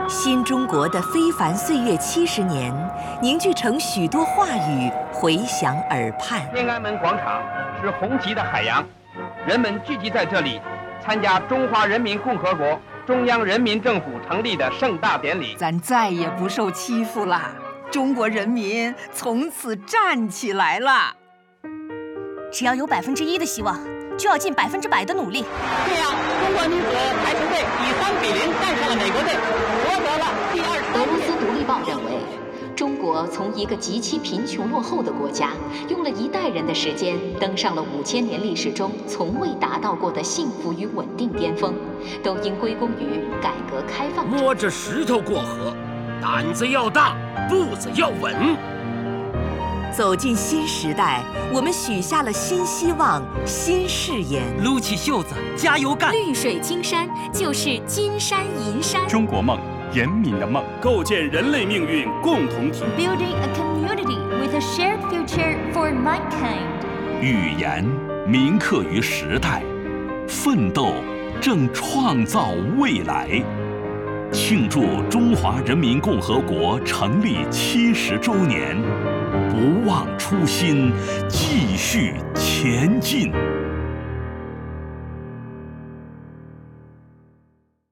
新中国的非凡岁月70年，凝聚成许多话语，回响耳畔。 天安门广场是红旗的海洋，人们聚集在这里，参加中华人民共和国中央人民政府成立的盛大典礼。 咱再也不受欺负了，中国人民从此站起来了。 只要有1%的希望，就要尽100%的努力。 这样，中国女子排球队以3-0战胜了美国队，夺得了第23 俄罗斯独立报认为，中国从一个极其贫穷落后的国家，用了1代人的时间，登上了5000年历史中从未达到过的幸福与稳定巅峰，都应归功于改革开放。 摸着石头过河，胆子要大，步子要稳。 走进新时代，我们许下了新希望、新誓言。 撸起袖子，加油干！ 绿水青山就是金山银山。 中国梦，人民的梦， 构建人类命运共同体。 Building a community with a shared future for mankind。 语言铭刻于时代，奋斗正创造未来。庆祝中华人民共和国成立70周年，不忘初心，继续前进。